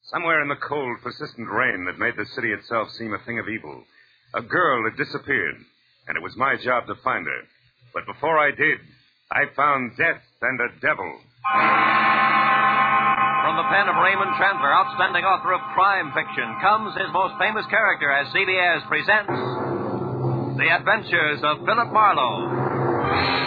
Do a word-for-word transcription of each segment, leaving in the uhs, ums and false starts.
Somewhere in the cold, persistent rain that made the city itself seem a thing of evil, a girl had disappeared, and it was my job to find her. But before I did, I found death and a devil. From the pen of Raymond Chandler, outstanding author of crime fiction, comes his most famous character as C B S presents The Adventures of Philip Marlowe.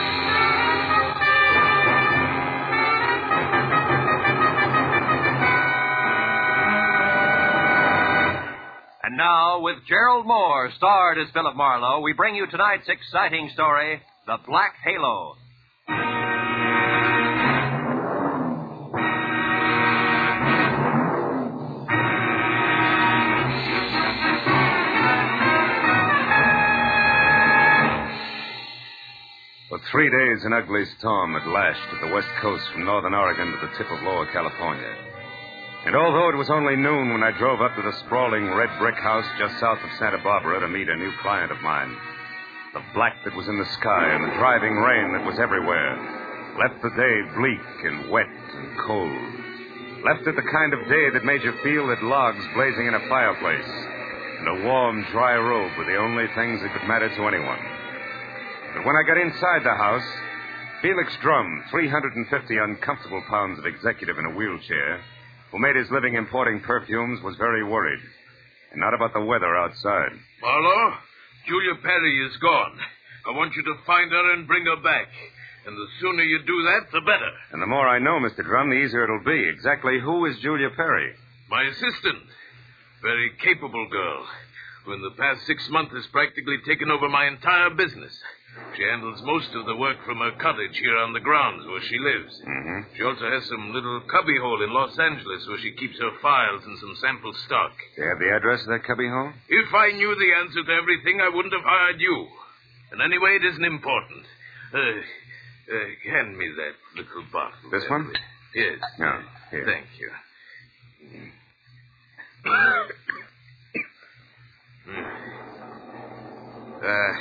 And now, with Gerald Moore, starred as Philip Marlowe, we bring you tonight's exciting story, The Black Halo. For three days, an ugly storm had lashed at the west coast from northern Oregon to the tip of Lower California. And although it was only noon when I drove up to the sprawling red brick house just south of Santa Barbara to meet a new client of mine, the black that was in the sky and the driving rain that was everywhere left the day bleak and wet and cold. Left it the kind of day that made you feel that logs blazing in a fireplace and a warm, dry robe were the only things that could matter to anyone. But when I got inside the house, Felix Drum, three hundred fifty uncomfortable pounds of executive in a wheelchair, who made his living importing perfumes, was very worried. And not about the weather outside. Marlowe, Julia Perry is gone. I want you to find her and bring her back. And the sooner you do that, the better. And the more I know, Mister Drum, the easier it'll be. Exactly who is Julia Perry? My assistant. Very capable girl, who in the past six months has practically taken over my entire business. She handles most of the work from her cottage here on the grounds where she lives. Mm-hmm. She also has some little cubbyhole in Los Angeles where she keeps her files and some sample stock. Do you have the address of that cubbyhole? If I knew the answer to everything, I wouldn't have hired you. And anyway, it isn't important. Uh, uh, hand me that little bottle. This one? Yes. No, here. Thank you. uh...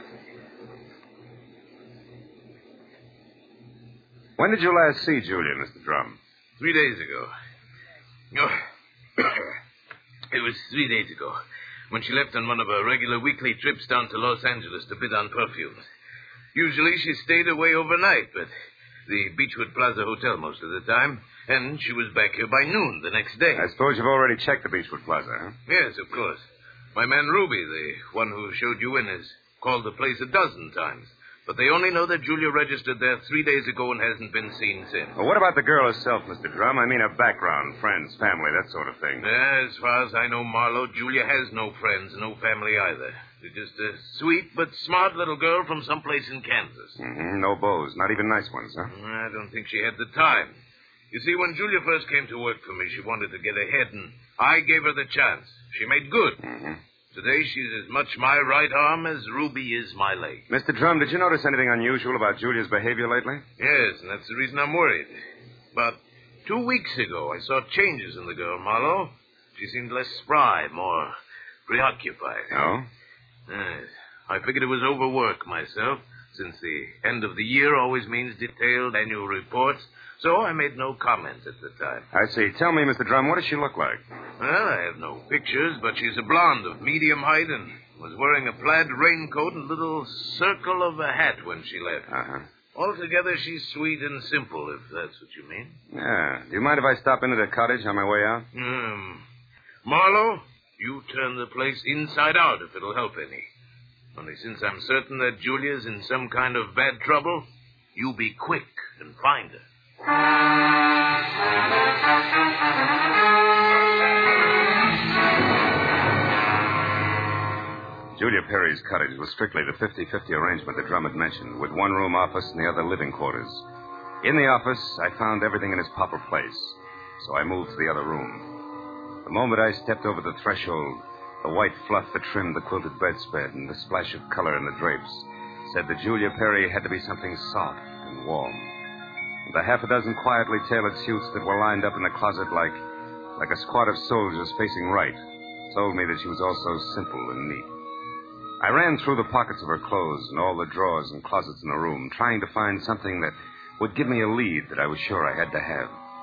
When did you last see Julia, Mister Drum? Three days ago. Oh. It was three days ago, when she left on one of her regular weekly trips down to Los Angeles to bid on perfumes. Usually she stayed away overnight, but the Beechwood Plaza Hotel most of the time, and she was back here by noon the next day. I suppose you've already checked the Beechwood Plaza, huh? Yes, of course. My man Ruby, the one who showed you in, has called the place a dozen times. But they only know that Julia registered there three days ago and hasn't been seen since. Well, what about the girl herself, Mister Drum? I mean her background, friends, family, that sort of thing. As far as I know, Marlowe, Julia has no friends, no family either. She's just a sweet but smart little girl from someplace in Kansas. Mm-hmm. No beaux, not even nice ones, huh? I don't think she had the time. You see, when Julia first came to work for me, she wanted to get ahead, and I gave her the chance. She made good. Mm-hmm. Today, she's as much my right arm as Ruby is my leg. Mister Drum, did you notice anything unusual about Julia's behavior lately? Yes, and that's the reason I'm worried. About two weeks ago, I saw changes in the girl, Marlowe. She seemed less spry, more preoccupied. Oh? Yes. I figured it was overwork myself, since the end of the year always means detailed annual reports. So I made no comment at the time. I see. Tell me, Mister Drum, what does she look like? Well, I have no pictures, but she's a blonde of medium height and was wearing a plaid raincoat and little circle of a hat when she left. Uh-huh. Altogether, she's sweet and simple, if that's what you mean. Yeah. Do you mind if I stop into the cottage on my way out? Hmm. Marlowe, you turn the place inside out if it'll help any. Only since I'm certain that Julia's in some kind of bad trouble, you be quick and find her. Julia Perry's cottage was strictly the fifty-fifty arrangement that Drum had mentioned, with one room office and the other living quarters. In the office, I found everything in its proper place, so I moved to the other room. The moment I stepped over the threshold, the white fluff that trimmed the quilted bedspread and the splash of color in the drapes said that Julia Perry had to be something soft and warm. The half a dozen quietly tailored suits that were lined up in the closet like like a squad of soldiers facing right told me that she was also simple and neat. I ran through the pockets of her clothes and all the drawers and closets in the room, trying to find something that would give me a lead that I was sure I had to have.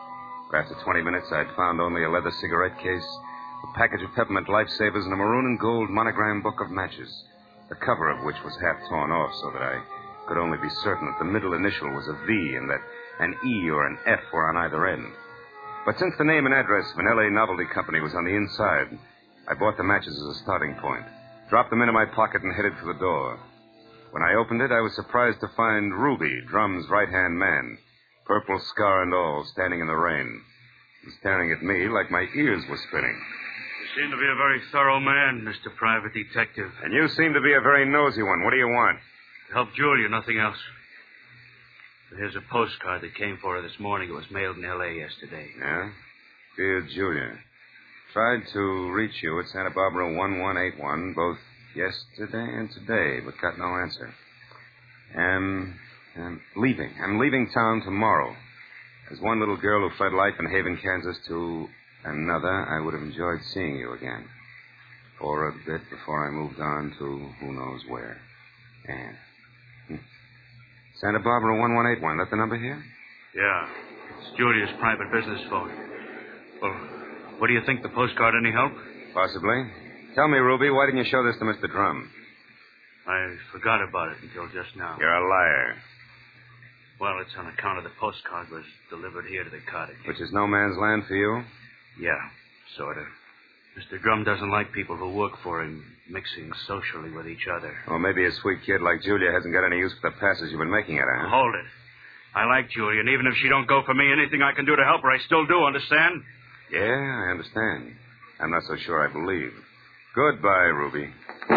But after twenty minutes, I'd found only a leather cigarette case, a package of peppermint lifesavers, and a maroon and gold monogram book of matches, the cover of which was half torn off so that I could only be certain that the middle initial was a V and that an E or an F were on either end. But since the name and address of an L A novelty company was on the inside, I bought the matches as a starting point, dropped them into my pocket, and headed for the door. When I opened it, I was surprised to find Ruby, Drum's right-hand man, purple scar and all, standing in the rain, and staring at me like my ears were spinning. You seem to be a very thorough man, Mister Private Detective. And you seem to be a very nosy one. What do you want? To help Julia, nothing else. But here's a postcard that came for her this morning. It was mailed in L A yesterday. Yeah? Dear Julia, tried to reach you at Santa Barbara one one eight one, both yesterday and today, but got no answer. Am, am leaving. I'm leaving town tomorrow. As one little girl who fled life in Haven, Kansas, to another, I would have enjoyed seeing you again. For a bit before I moved on to who knows where. Anne. Hmm. Santa Barbara one one eight one. That the number here? Yeah. It's Julia's private business phone. Well, what do you think? The postcard any help? Possibly. Tell me, Ruby, why didn't you show this to Mister Drum? I forgot about it until just now. You're a liar. Well, it's on account of the postcard was delivered here to the cottage. Which is no man's land for you? Yeah, sort of. Mister Drum doesn't like people who work for him mixing socially with each other. Well, maybe a sweet kid like Julia hasn't got any use for the passes you've been making at her, huh? Hold it. I like Julia, and even if she don't go for me, anything I can do to help her, I still do, understand? Yeah, I understand. I'm not so sure I believe. Goodbye, Ruby.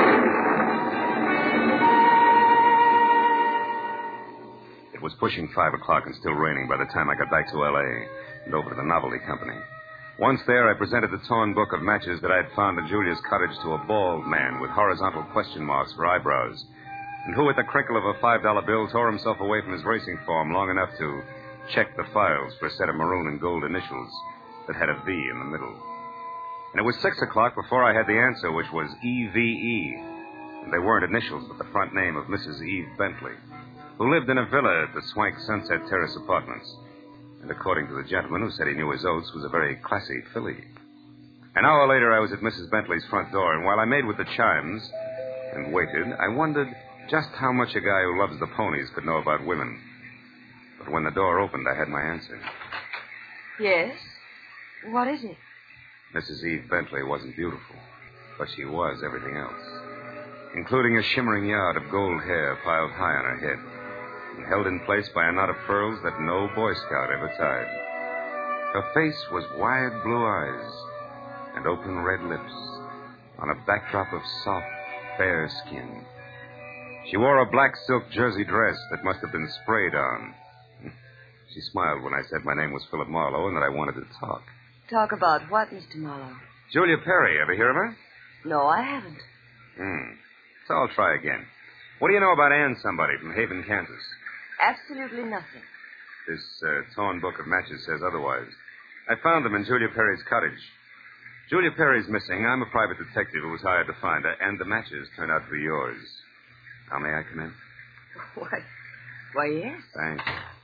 It was pushing five o'clock and still raining by the time I got back to L A and over to the novelty company. Once there, I presented the torn book of matches that I had found in Julia's cottage to a bald man with horizontal question marks for eyebrows, and who, with the crinkle of a five dollar bill, tore himself away from his racing form long enough to check the files for a set of maroon and gold initials that had a V in the middle. And it was six o'clock before I had the answer, which was E V E. And they weren't initials, but the front name of Missus Eve Bentley, who lived in a villa at the Swank Sunset Terrace Apartments. And according to the gentleman who said he knew his oats, was a very classy filly. An hour later, I was at Missus Bentley's front door, and while I made with the chimes and waited, I wondered just how much a guy who loves the ponies could know about women. But when the door opened, I had my answer. Yes? What is it? Missus Eve Bentley wasn't beautiful, but she was everything else, including a shimmering yard of gold hair piled high on her head and held in place by a knot of pearls that no Boy Scout ever tied. Her face was wide blue eyes and open red lips on a backdrop of soft, fair skin. She wore a black silk jersey dress that must have been sprayed on. She smiled when I said my name was Philip Marlowe and that I wanted to talk. Talk about what, Mister Marlowe? Julia Perry. Ever hear of her? No, I haven't. Hmm. So I'll try again. What do you know about Ann somebody from Haven, Kansas? Absolutely nothing. This uh, torn book of matches says otherwise. I found them in Julia Perry's cottage. Julia Perry's missing. I'm a private detective who was hired to find her, and the matches turned out to be yours. Now, may I come in? Why, why, yes. Thanks.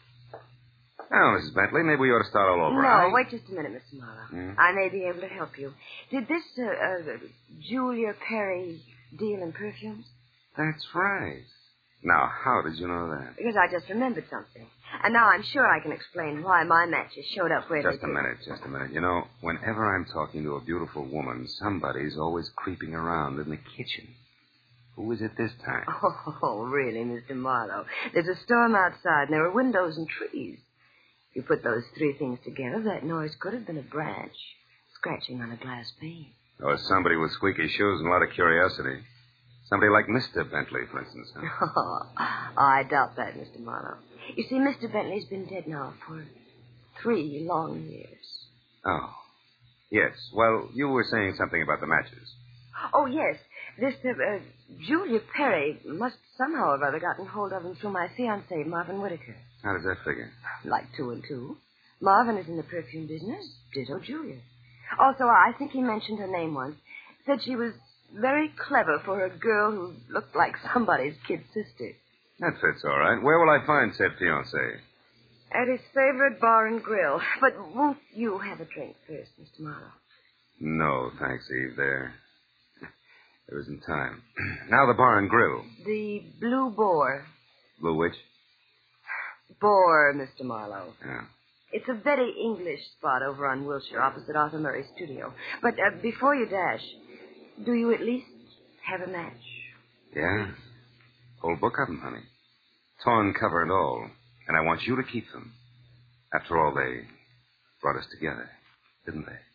Now, Missus Bentley, maybe we ought to start all over. No, I... wait just a minute, Mister Marlowe. Hmm? I may be able to help you. Did this uh, uh, Julia Perry deal in perfumes? That's right. Now, how did you know that? Because I just remembered something. And now I'm sure I can explain why my matches showed up where Just they a did. minute, just a minute. You know, whenever I'm talking to a beautiful woman, somebody's always creeping around in the kitchen. Who is it this time? Oh, really, Mister Marlowe? There's a storm outside, and there are windows and trees. If you put those three things together, that noise could have been a branch scratching on a glass pane. Or somebody with squeaky shoes and a lot of curiosity. Somebody like Mister Bentley, for instance. Huh? Oh, I doubt that, Mister Marlowe. You see, Mister Bentley's been dead now for three long years. Oh. Yes. Well, you were saying something about the matches. Oh, yes. This uh, uh, Julia Perry must somehow or other gotten hold of him through my fiancé, Marvin Whitaker. How does that figure? Like two and two. Marvin is in the perfume business. Ditto Julia. Also, I think he mentioned her name once. Said she was very clever for a girl who looked like somebody's kid sister. That fits all right. Where will I find said fiancé? At his favorite bar and grill. But won't you have a drink first, Mister Marlowe? No, thanks, Eve. There. There isn't time. Now the bar and grill. The Blue Boar. Blue which? Boar, Mister Marlowe. Yeah. It's a very English spot over on Wilshire, opposite Arthur Murray's studio. But uh, before you dash, do you at least have a match? Yeah. Whole book of them, honey. Torn cover and all. And I want you to keep them. After all, they brought us together, didn't they?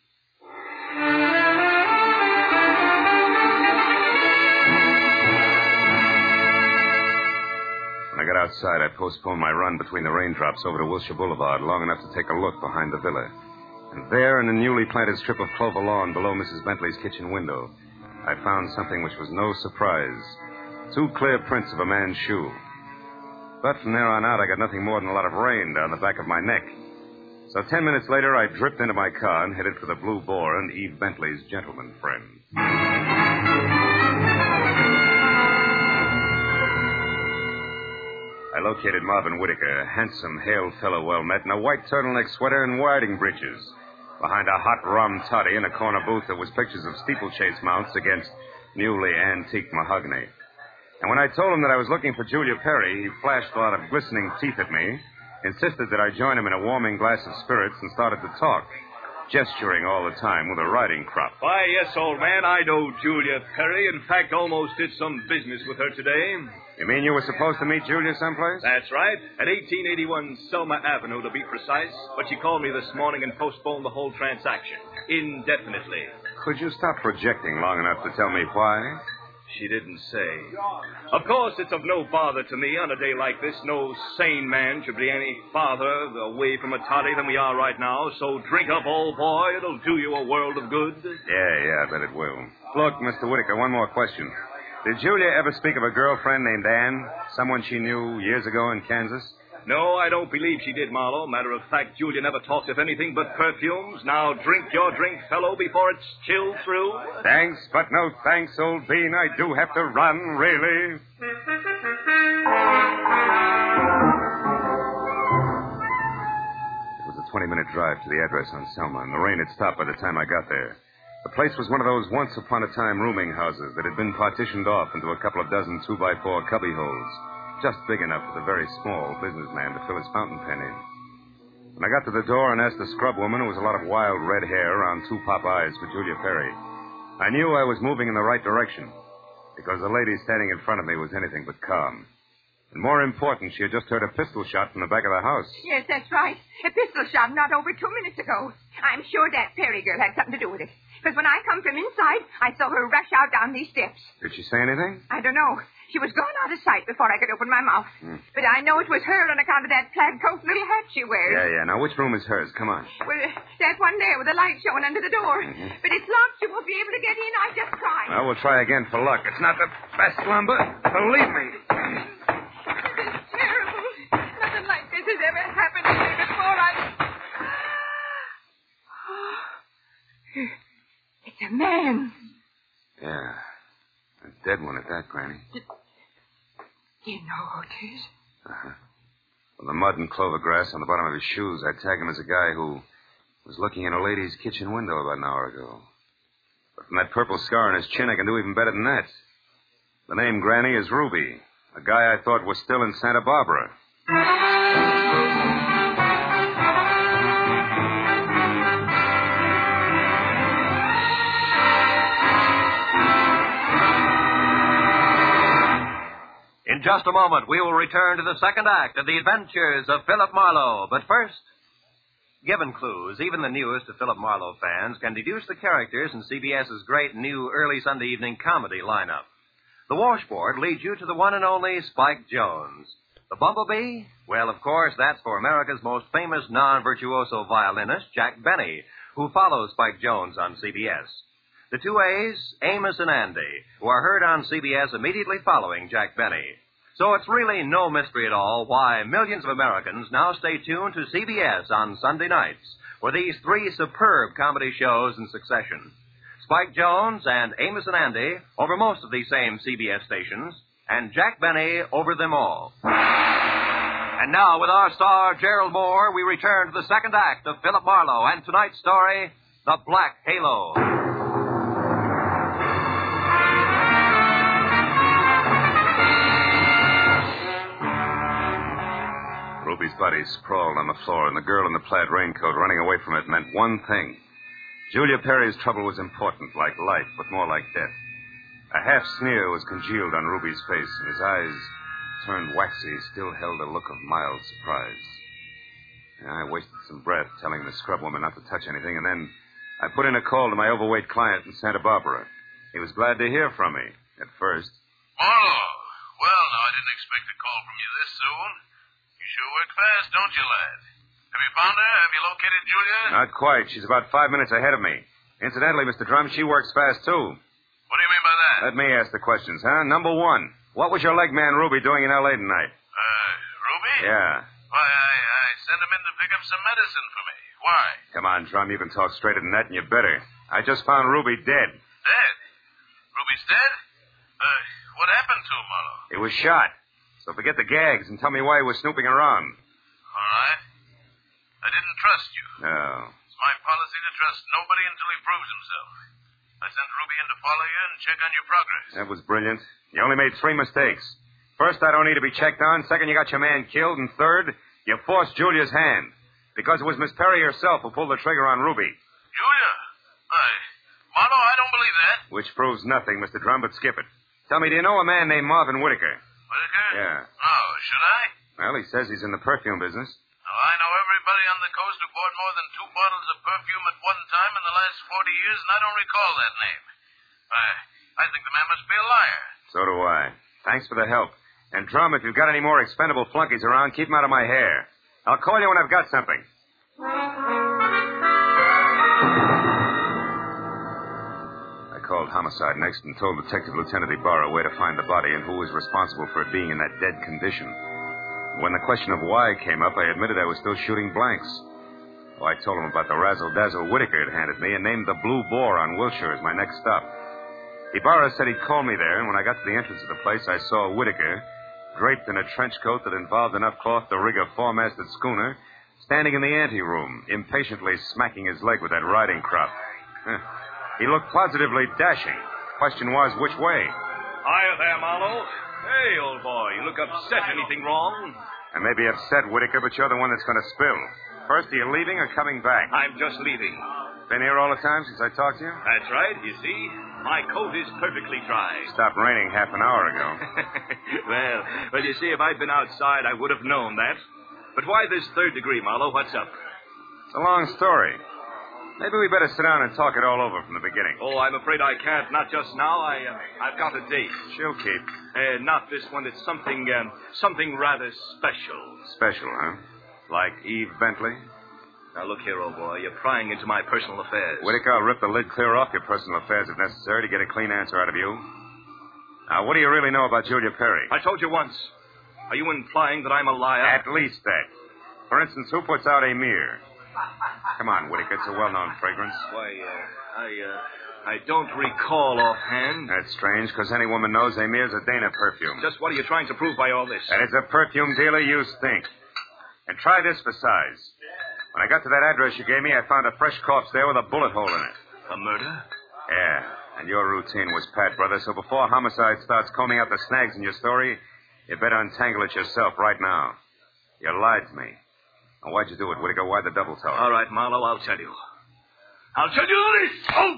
When I got outside, I postponed my run between the raindrops over to Wilshire Boulevard long enough to take a look behind the villa. And there, in a newly planted strip of clover lawn below Missus Bentley's kitchen window, I found something which was no surprise. Two clear prints of a man's shoe. But from there on out, I got nothing more than a lot of rain down the back of my neck. So ten minutes later, I dripped into my car and headed for the Blue Boar and Eve Bentley's gentleman friend. I located Marvin Whitaker, a handsome, hale fellow well met, in a white turtleneck sweater and riding breeches, behind a hot rum toddy in a corner booth that was pictures of steeplechase mounts against newly antique mahogany. And when I told him that I was looking for Julia Perry, he flashed a lot of glistening teeth at me, insisted that I join him in a warming glass of spirits, and started to talk, gesturing all the time with a riding crop. Why, yes, old man, I know Julia Perry. In fact, almost did some business with her today. You mean you were supposed to meet Julia someplace? That's right. At eighteen eighty-one Selma Avenue, to be precise. But she called me this morning and postponed the whole transaction. Indefinitely. Could you stop projecting long enough to tell me why? She didn't say. Of course, it's of no bother to me on a day like this. No sane man should be any farther away from a toddy than we are right now. So drink up, old boy. It'll do you a world of good. Yeah, yeah, I bet it will. Look, Mister Whitaker, one more question. Did Julia ever speak of a girlfriend named Anne? Someone she knew years ago in Kansas? No, I don't believe she did, Marlowe. Matter of fact, Julia never talks of anything but perfumes. Now drink your drink, fellow, before it's chilled through. Thanks, but no thanks, old bean. I do have to run, really. It was a twenty-minute drive to the address on Selma, and the rain had stopped by the time I got there. The place was one of those once-upon-a-time rooming houses that had been partitioned off into a couple of dozen two-by-four cubby holes. Just big enough for the very small businessman to fill his fountain pen in. When I got to the door and asked the scrub woman, who was a lot of wild red hair around two pop eyes, for Julia Perry, I knew I was moving in the right direction, because the lady standing in front of me was anything but calm. And more important, she had just heard a pistol shot from the back of the house. Yes, that's right. A pistol shot not over two minutes ago. I'm sure that Perry girl had something to do with it. Because when I come from inside, I saw her rush out down these steps. Did she say anything? I don't know. She was gone out of sight before I could open my mouth. Hmm. But I know it was her on account of that plaid coat and little hat she wears. Yeah, yeah. Now, which room is hers? Come on. Well, that one there with the light showing under the door. Mm-hmm. But it's locked. You won't be able to get in. I just tried. Well, we'll try again for luck. It's not the best lumber. Believe me. This is terrible. Nothing like this has ever happened to me before. I... It's a man. Yeah. A dead one at that, Granny. Do you know who it is? Uh-huh. From the mud and clover grass on the bottom of his shoes, I'd tag him as a guy who was looking in a lady's kitchen window about an hour ago. But from that purple scar on his chin, I can do even better than that. The name Granny is Ruby, a guy I thought was still in Santa Barbara. In just a moment, we will return to the second act of the adventures of Philip Marlowe. But first, given clues, even the newest of Philip Marlowe fans can deduce the characters in C B S's great new early Sunday evening comedy lineup. The washboard leads you to the one and only Spike Jones. The bumblebee? Well, of course, that's for America's most famous non-virtuoso violinist, Jack Benny, who follows Spike Jones on C B S. The two A's, Amos and Andy, who are heard on C B S immediately following Jack Benny. So it's really no mystery at all why millions of Americans now stay tuned to C B S on Sunday nights for these three superb comedy shows in succession. Spike Jones and Amos and Andy over most of these same C B S stations, and Jack Benny over them all. And now, with our star, Gerald Moore, we return to the second act of Philip Marlowe and tonight's story, The Black Halo. Ruby's body sprawled on the floor, and the girl in the plaid raincoat running away from it meant one thing. Julia Perry's trouble was important, like life, but more like death. A half sneer was congealed on Ruby's face, and his eyes, turned waxy, still held a look of mild surprise. I wasted some breath telling the scrub woman not to touch anything, and then I put in a call to my overweight client in Santa Barbara. He was glad to hear from me, at first. Marlowe. Well, now, I didn't expect a call from you this soon. You sure work fast, don't you, lad? Have you found her? Have you located Julia? Not quite. She's about five minutes ahead of me. Incidentally, Mister Drum, she works fast, too. What do you mean by that? Let me ask the questions, huh? Number one, what was your leg man Ruby doing in L A tonight? Uh, Ruby? Yeah. Why, I, I sent him in to pick up some medicine for me. Why? Come on, Drum, you can talk straighter than that, and you better. I just found Ruby dead. Dead? Ruby's dead? Uh, what happened to him, Marlowe? He was shot. So forget the gags and tell me why he was snooping around. All right. I didn't trust you. No. It's my policy to trust nobody until he proves himself. I sent Ruby in to follow you and check on your progress. That was brilliant. You only made three mistakes. First, I don't need to be checked on. Second, you got your man killed. And third, you forced Julia's hand. Because it was Miss Perry herself who pulled the trigger on Ruby. Julia? I... Marlowe, I don't believe that. Which proves nothing, Mister Drum, but skip it. Tell me, do you know a man named Marvin Whitaker? Whitaker? Yeah. Oh, should I? Well, he says he's in the perfume business. Now, I know everybody on the coast who bought more than two bottles of perfume at one time in the last forty years, and I don't recall that name. I, I think the man must be a liar. So do I. Thanks for the help. And, Drum, if you've got any more expendable flunkies around, keep them out of my hair. I'll call you when I've got something. I called homicide next and told Detective Lieutenant Ibarra where to find the body and who was responsible for it being in that dead condition. When the question of why came up, I admitted I was still shooting blanks. Oh, I told him about the razzle-dazzle Whitaker had handed me and named the Blue Boar on Wilshire as my next stop. Ibarra said he'd call me there, and when I got to the entrance of the place, I saw Whitaker, draped in a trench coat that involved enough cloth to rig a four-masted schooner, standing in the anteroom, impatiently smacking his leg with that riding crop. Huh. He looked positively dashing. Question was, which way? Hiya there, Marlowe. Hey, old boy, you look upset. Anything wrong? I may be upset, Whitaker, but you're the one that's going to spill. First, are you leaving or coming back? I'm just leaving. Been here all the time since I talked to you? That's right, you see. My coat is perfectly dry. Stopped raining half an hour ago. well, well, you see, if I'd been outside, I would have known that. But why this third degree, Marlowe? What's up? It's a long story. Maybe we better sit down and talk it all over from the beginning. Oh, I'm afraid I can't. Not just now. I, uh, I've got a date. She'll keep. Uh, not this one. It's something, um, something rather special. Special, huh? Like Eve Bentley? Now, look here, old boy. You're prying into my personal affairs. Whitaker, I'll rip the lid clear off your personal affairs if necessary to get a clean answer out of you. Now, what do you really know about Julia Perry? I told you once. Are you implying that I'm a liar? At least that. For instance, who puts out Amir? Come on, Whitaker. It's a well-known fragrance. Why, uh, I, uh, I don't recall offhand. That's strange, because any woman knows Amir's a Dana perfume. Just what are you trying to prove by all this? That it's a perfume dealer you stink. And try this for size. When I got to that address you gave me, I found a fresh corpse there with a bullet hole in it. A murder? Yeah, and your routine was pat, brother, so before homicide starts combing out the snags in your story, you better untangle it yourself right now. You lied to me. Now, why'd you do it, Whitaker? Why the double tell? All right, Marlowe, I'll tell you. I'll tell you this! Oh!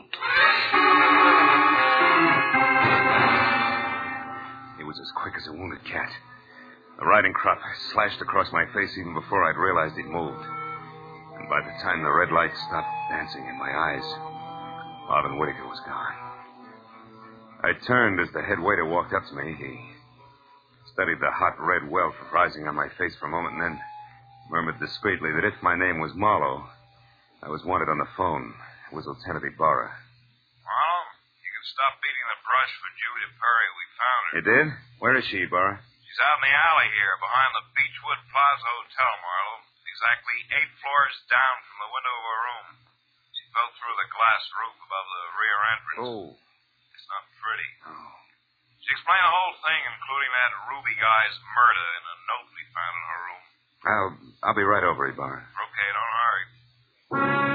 He was as quick as a wounded cat. The riding crop slashed across my face even before I'd realized he'd moved. And by the time the red light stopped dancing in my eyes, Marvin Whitaker was gone. I turned as the head waiter walked up to me. He studied the hot red welt rising on my face for a moment and then murmured discreetly that if my name was Marlowe, I was wanted on the phone. It was Lieutenant Ibarra. Marlowe, you can stop beating the brush for Julia Perry. We found her. You did? Where is she, Ibarra? She's out in the alley here, behind the Beechwood Plaza Hotel, Marlowe. Exactly eight floors down from the window of her room. She fell through the glass roof above the rear entrance. Oh. It's not pretty. Oh. She explained the whole thing, including that Ruby guy's murder in a note we found in her room. I'll, I'll be right over, Ibarra. Okay, don't hurry.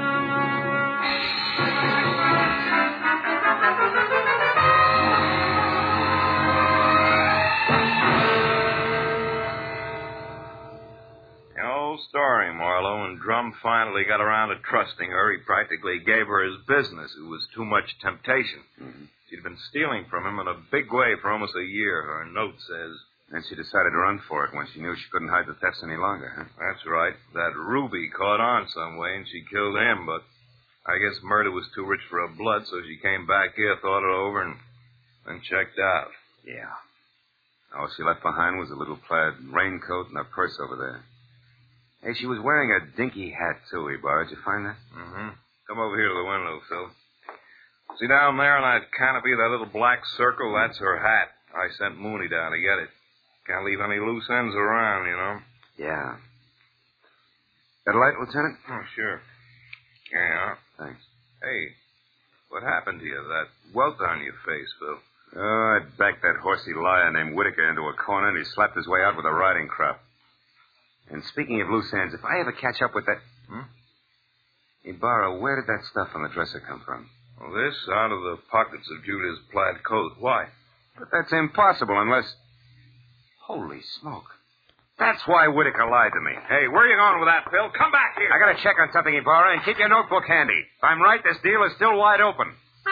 The old story, Marlowe. When Drum finally got around to trusting her, he practically gave her his business. It was too much temptation. Mm-hmm. She'd been stealing from him in a big way for almost a year, her note says. Then she decided to run for it when she knew she couldn't hide the thefts any longer, huh? That's right. That Ruby caught on some way, and she killed him, but I guess murder was too rich for her blood, so she came back here, thought it over, and then checked out. Yeah. All she left behind was a little plaid raincoat and a purse over there. Hey, she was wearing a dinky hat, too, Ibarra. Did you find that? Mm-hmm. Come over here to the window, Phil. See down there on that canopy, that little black circle? That's her hat. I sent Mooney down to get it. Can't leave any loose ends around, you know. Yeah. Got a light, Lieutenant? Oh, sure. Yeah. Thanks. Hey, what happened to you? That welt on your face, Phil. Oh, I backed that horsey liar named Whitaker into a corner, and he slapped his way out with a riding crop. And speaking of loose ends, if I ever catch up with that... Hmm? Ibarra, where did that stuff on the dresser come from? Well, this out of the pockets of Julia's plaid coat. Why? But that's impossible unless... Holy smoke. That's why Whitaker lied to me. Hey, where are you going with that, Phil? Come back here. I gotta check on something, Ibarra, and keep your notebook handy. If I'm right, this deal is still wide open.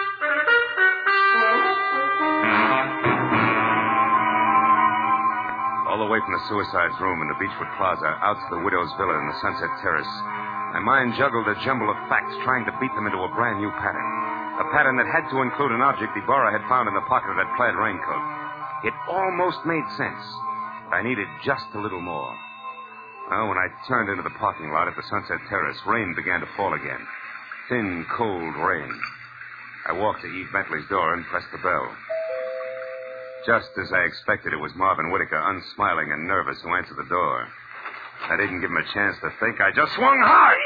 All the way from the suicide's room in the Beechwood Plaza out to the widow's villa in the Sunset Terrace, my mind juggled a jumble of facts trying to beat them into a brand new pattern. A pattern that had to include an object Ibarra had found in the pocket of that plaid raincoat. It almost made sense, but I needed just a little more. Well, when I turned into the parking lot at the Sunset Terrace, rain began to fall again. Thin, cold rain. I walked to Eve Bentley's door and pressed the bell. Just as I expected, it was Marvin Whitaker, unsmiling and nervous, who answered the door. I didn't give him a chance to think. I just swung hard.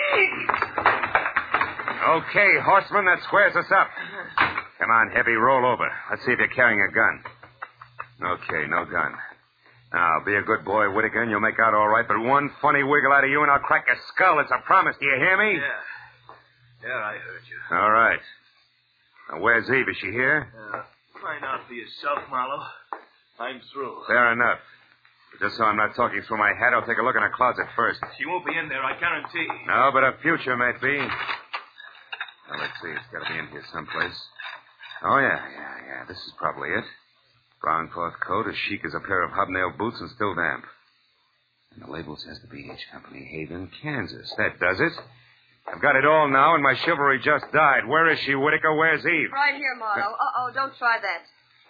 Okay, horseman, that squares us up. Come on, Heavy, roll over. Let's see if you're carrying a gun. Okay, no gun. Now, be a good boy, Whitaker, and you'll make out all right, but one funny wiggle out of you and I'll crack your skull. It's a promise. Do you hear me? Yeah. Yeah, I heard you. All right. Now, where's Eve? Is she here? Uh, find out for yourself, Marlowe. I'm through. Fair enough. But just so I'm not talking through my hat, I'll take a look in her closet first. She won't be in there, I guarantee. No, but her future might be. Now, let's see. It's got to be in here someplace. Oh, yeah, yeah, yeah. This is probably it. Brown cloth coat, as chic as a pair of hobnail boots, and still damp. And the label says the B H Company, Haven, Kansas. That does it. I've got it all now, and my chivalry just died. Where is she, Whitaker? Where's Eve? Right here, Marlowe. Uh-oh, don't try that.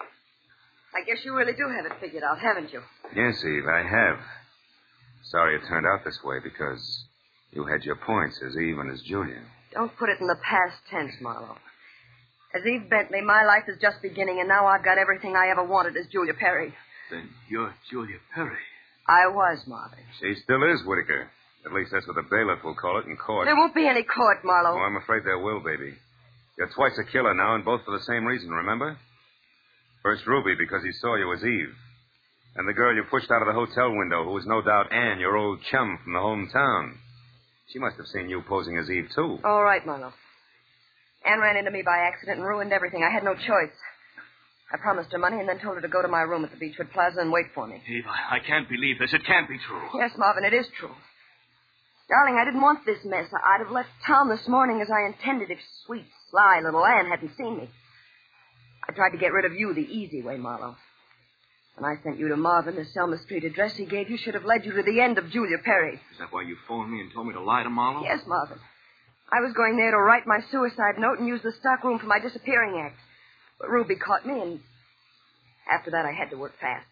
I guess you really do have it figured out, haven't you? Yes, Eve, I have. Sorry it turned out this way, because you had your points as Eve and as Julia. Don't put it in the past tense, Marlowe. As Eve Bentley, my life is just beginning, and now I've got everything I ever wanted as Julia Perry. Then you're Julia Perry. I was, Marvin. She still is, Whitaker. At least that's what the bailiff will call it in court. There won't be any court, Marlowe. Oh, I'm afraid there will, baby. You're twice a killer now, and both for the same reason, remember? First Ruby, because he saw you as Eve. And the girl you pushed out of the hotel window, who was no doubt Anne, your old chum from the hometown. She must have seen you posing as Eve, too. All right, Marlowe. Anne ran into me by accident and ruined everything. I had no choice. I promised her money and then told her to go to my room at the Beechwood Plaza and wait for me. Eve, I, I can't believe this. It can't be true. Yes, Marvin, it is true. Darling, I didn't want this mess. I'd have left town this morning as I intended if sweet, sly little Anne hadn't seen me. I tried to get rid of you the easy way, Marlowe. When I sent you to Marvin, the Selma Street address he gave you should have led you to the end of Julia Perry. Is that why you phoned me and told me to lie to Marlowe? Yes, Marvin. I was going there to write my suicide note and use the stockroom for my disappearing act. But Ruby caught me, and after that I had to work fast.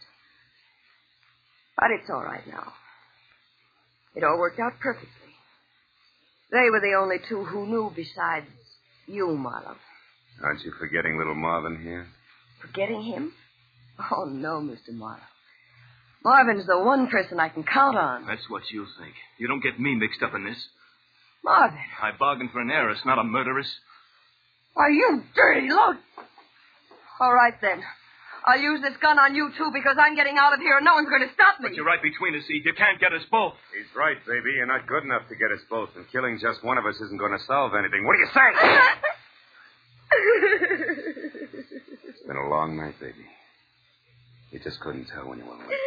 But it's all right now. It all worked out perfectly. They were the only two who knew besides you, Marlowe. Aren't you forgetting little Marvin here? Forgetting him? Oh, no, Mister Marlowe. Marvin's the one person I can count on. That's what you think. You don't get me mixed up in this. Marvin. I bargained for an heiress, not a murderess. Why, you dirty load. All right, then. I'll use this gun on you, too, because I'm getting out of here and no one's going to stop me. But you're right between us, Eve. You can't get us both. He's right, baby. You're not good enough to get us both, and killing just one of us isn't going to solve anything. What do you say? It's been a long night, baby. You just couldn't tell when you were awake.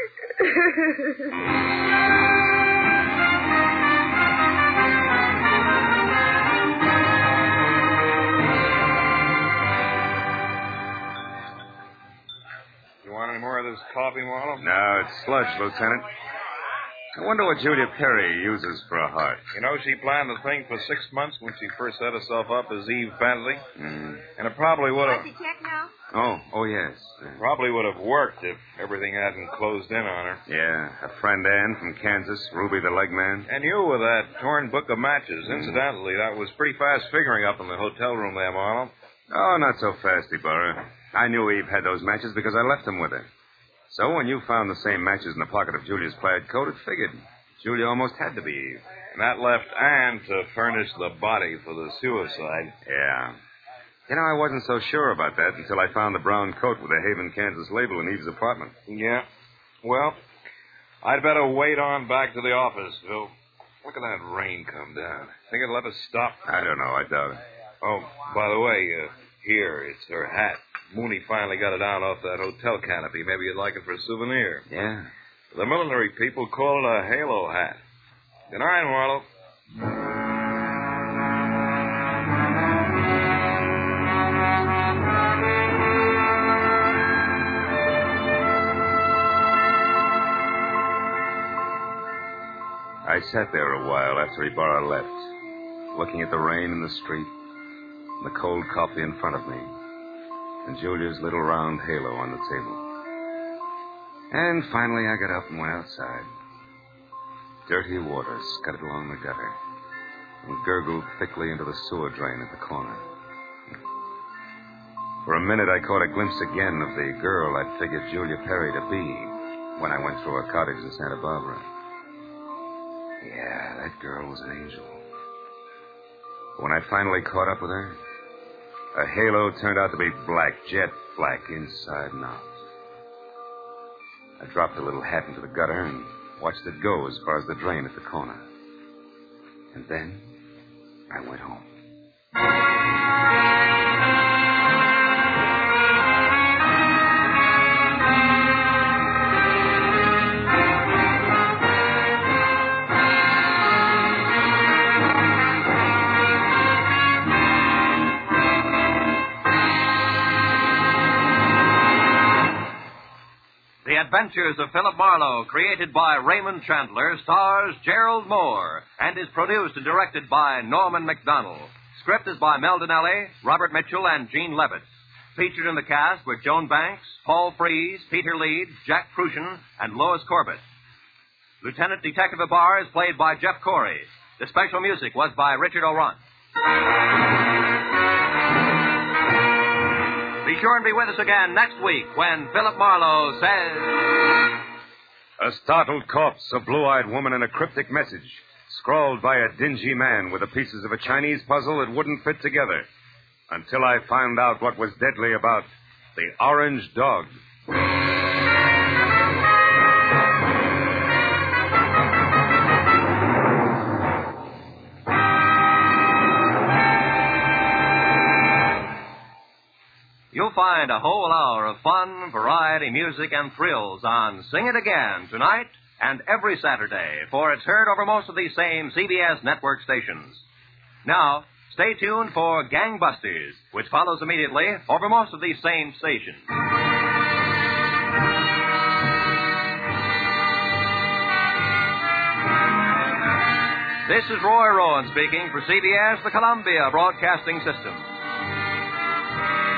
You want any more of this coffee, Marlowe? No, it's sludge, Lieutenant. I wonder what Julia Perry uses for a heart. You know, she planned the thing for six months when she first set herself up as Eve Bentley. Mm. And it probably would have... Want to check now? Oh, oh, yes. Uh, Probably would have worked if everything hadn't closed in on her. yeah, her friend Ann from Kansas, Ruby the leg man. And you with that torn book of matches. Mm. Incidentally, that was pretty fast figuring up in the hotel room there, Marlowe. Oh, not so fast, Ibarra. I knew Eve had those matches because I left them with her. So when you found the same matches in the pocket of Julia's plaid coat, it figured. Julia almost had to be Eve. And that left Ann to furnish the body for the suicide. Yeah. You know, I wasn't so sure about that until I found the brown coat with the Haven, Kansas label in Eve's apartment. Yeah. Well, I'd better wait on back to the office, Phil. Look at that rain come down. Think it'll ever stop? I don't know. I doubt it. Oh, by the way, uh, here, it's her hat. Mooney finally got it down off that hotel canopy. Maybe you'd like it for a souvenir. Yeah. The military people call it a halo hat. Good night, Marlowe. I sat there a while after Ibarra left, looking at the rain in the street, and the cold coffee in front of me, and Julia's little round halo on the table. And finally I got up and went outside. Dirty water scudded along the gutter and gurgled thickly into the sewer drain at the corner. For a minute I caught a glimpse again of the girl I'd figured Julia Perry to be when I went through her cottage in Santa Barbara. Yeah, that girl was an angel. When I finally caught up with her, her halo turned out to be black, jet black, inside and out. I dropped the little hat into the gutter and watched it go as far as the drain at the corner. And then I went home. The Adventures of Philip Marlowe, created by Raymond Chandler, stars Gerald Moore, and is produced and directed by Norman MacDonald. Script is by Mel Donnelly, Robert Mitchell, and Gene Levitt. Featured in the cast were Joan Banks, Paul Frees, Peter Leeds, Jack Prussian, and Lois Corbett. Lieutenant Detective Ibarra is played by Jeff Corey. The special music was by Richard O'Run. Be sure and be with us again next week when Philip Marlowe says... A startled corpse, a blue-eyed woman, and a cryptic message, scrawled by a dingy man with the pieces of a Chinese puzzle that wouldn't fit together, until I found out what was deadly about the orange dog. You'll find a whole hour of fun, variety, music, and thrills on Sing It Again tonight and every Saturday, for it's heard over most of these same C B S network stations. Now, stay tuned for Gangbusters, which follows immediately over most of these same stations. This is Roy Rowan speaking for C B S, the Columbia Broadcasting System.